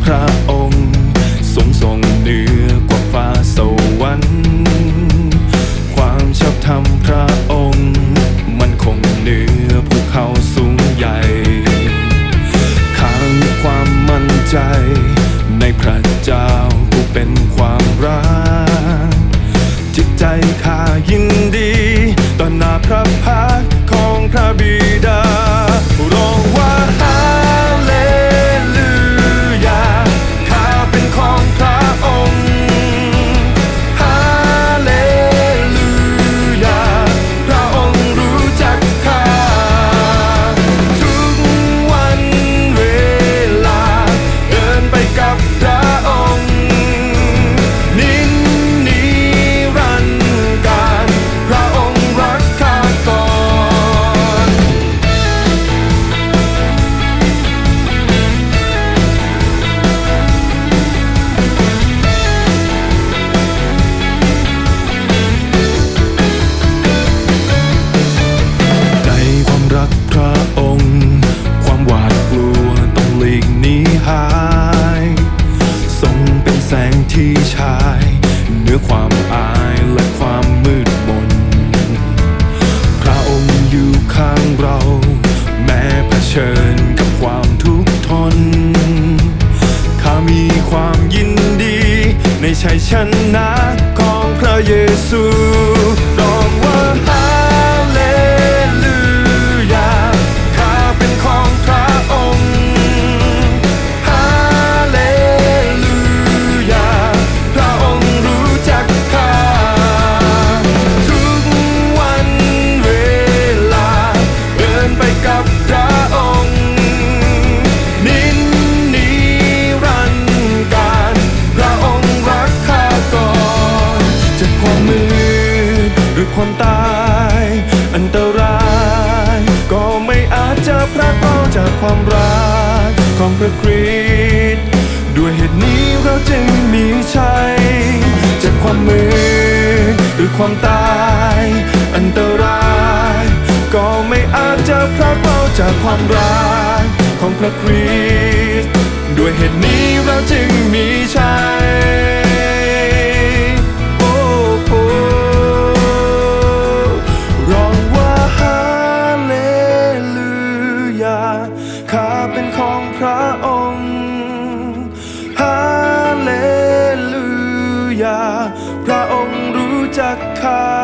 พระองค์ทรงเหนือกว่าฟ้าสวรรค์ความชอบธรรมพระองค์มันคงเหนือภูเขาสูงใหญ่ข้ามีความมั่นใจในพระเจ้าผู้เป็นความรักจิตใจข้ายินดีต่อหน้าพระพักตร์ของพระบิดาร้องว่าฮาเลลูยาข้าเป็นของพระองค์ฮาเลลูยาพระองค์รู้จักข้าทุกวันเวลาเดินไปกับพระองค์นิรันดร์การพระองค์รักข้าก่อนในความรักพระองค์ความหวาดกลัวต้องหลีกหนีหายทรงเป็นแสงที่ฉายเหนือความอายและความมืดมนพระองค์อยู่ข้างเราแม้เผชิญกับความทุกข์ทนข้ามีความยินดีในชัยชนะของพระเยซูร้องว่าฮาเลลูยาข้าเป็นของพระองค์ฮาเลลูยาพระองค์รู้จักข้าทุกวันเวลาเดินไปกับพระองค์นิรันดร์การพระองค์รักข้าก่อนจากความมืดหรือความตายอันตรายก็ไม่อาจจะพรากเราจากความรักของพระคริสต์ด้วยเหตุนี้เราจึงมีชัยจากความมืดหรือความตายอันตรายก็ไม่อาจจะพรากเราจากความรักของพระคริสต์ด้วยเหตุนี้เราจึงมีชัยร้องว่าฮาเลลูยาข้าเป็นของพระองค์ฮาเลลูยาพระองค์รู้จักข้า